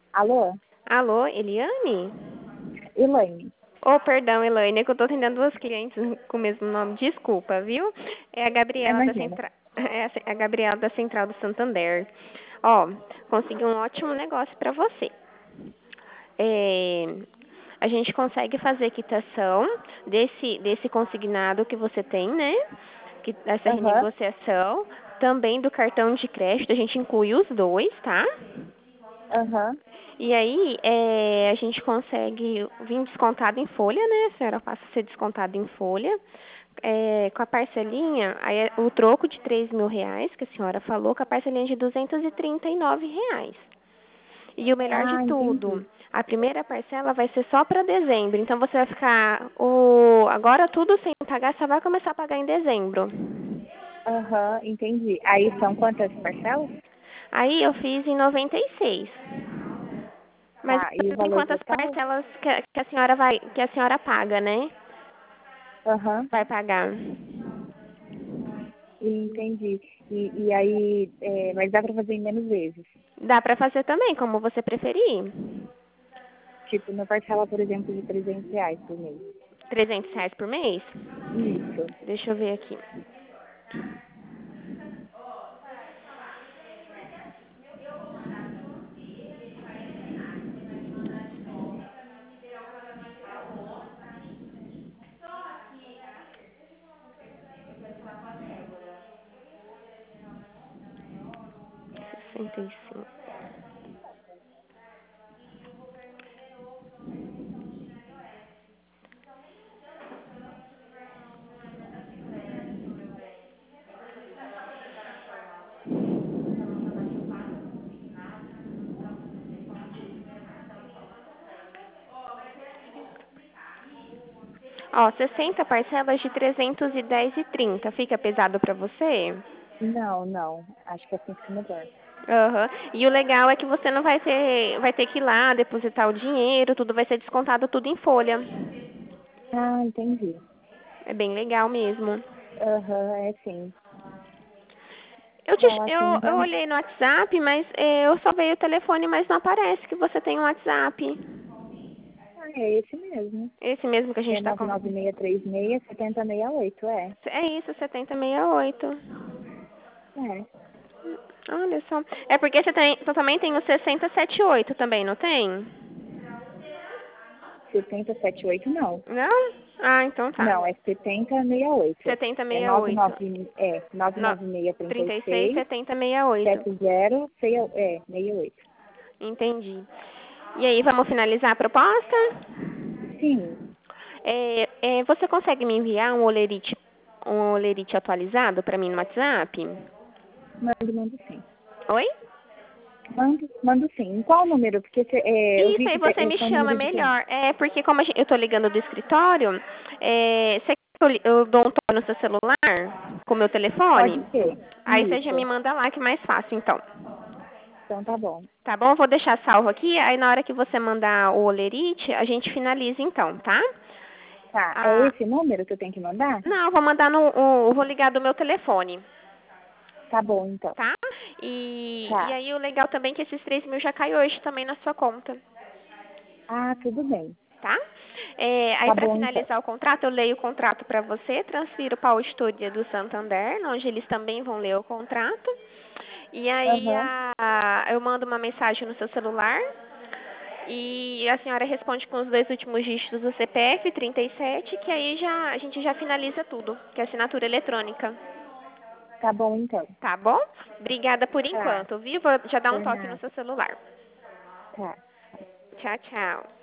Alô? Alô, Eliane? Elaine. Oh, perdão, Elaine, é que eu tô atendendo duas clientes com o mesmo nome. Desculpa, viu? É a Gabriela da Imagina. Central, é a Gabriela da Central do Santander. Ó, consegui um ótimo negócio para você. É, a gente consegue fazer quitação desse consignado que você tem, né? Essa Aham, renegociação. Também do cartão de crédito, a gente inclui os dois, tá? aham. E aí, a gente consegue vir descontado em folha, né? A senhora passa a ser descontada em folha. Com a parcelinha, aí o troco de R$ 3.000, que a senhora falou, com a parcelinha de R$ 239. E o melhor de Ah, tudo, entendi. a primeira parcela vai ser só para dezembro. Então você vai ficar agora tudo sem pagar, só vai começar a pagar em dezembro. Aham, entendi. Aí são quantas parcelas? Aí eu fiz em 96. Mas Tá, e o tem valor quantas total? parcelas que a senhora paga, né? Aham, Vai pagar. entendi. E aí, mas dá pra fazer em menos vezes. Dá para fazer também, como você preferir. Tipo, na parcela, por exemplo, de R$ 300 por mês. R$ 300 por mês? Isso. Deixa eu ver aqui. Sessenta e cinco. Ó, 60 parcelas de 310,30. Fica pesado para você? Não, não. Acho que assim fica melhor. Aham. E o legal é que você não vai ter que ir lá depositar o dinheiro, tudo vai ser descontado tudo em folha. Ah, entendi. É bem legal mesmo. Aham, é sim. Eu, Não, te, assim, eu, eu então. olhei no WhatsApp, mas eu só veio o telefone, mas não aparece que você tem um WhatsApp. Ah, é esse mesmo. Esse mesmo que a gente É está nove com. nove seis três seis 7068 é. É isso, 7068. É. Olha só. É porque você também tem o 6078 também, não tem? 7078 não. Não? Ah, então tá. Não, é 7068. É 7068. No, 36, 99636 7068. 7068. Entendi. E aí, vamos finalizar a proposta? Sim, Você consegue me enviar um olerite atualizado para mim no WhatsApp? mando sim. Oi? Mando sim. Em qual número? Porque eu Isso vi aí que você me esse é o chama número de quem? melhor. É porque como eu tô ligando do escritório, você quer que eu dou um toque no seu celular com o meu Pode telefone? ser. Aí você já me Isso. manda lá que é mais fácil, então. Então tá bom. Tá bom? Eu vou deixar salvo aqui, aí na hora que você mandar o olerite, a gente finaliza então, tá? Tá. É Ah, esse número que eu tenho que mandar? não, eu vou mandar eu vou ligar do meu telefone, Tá bom, então. tá? E Tá. aí o legal também é que esses 3.000 já cai hoje também na sua conta, Ah, tudo bem. tá? Aí Tá para bom, então. finalizar o contrato, eu leio o contrato para você, transfiro para o estúdio do Santander, onde eles também vão ler o contrato. E aí Aham. eu mando uma mensagem no seu celular e a senhora responde com os dois últimos dígitos do CPF, 37, que aí a gente já finaliza tudo, que é assinatura eletrônica. Tá bom, então. Tá bom? Obrigada por Tá. enquanto, viu? Vou já dar um Por toque no nada. seu celular. Tá. Tchau, tchau.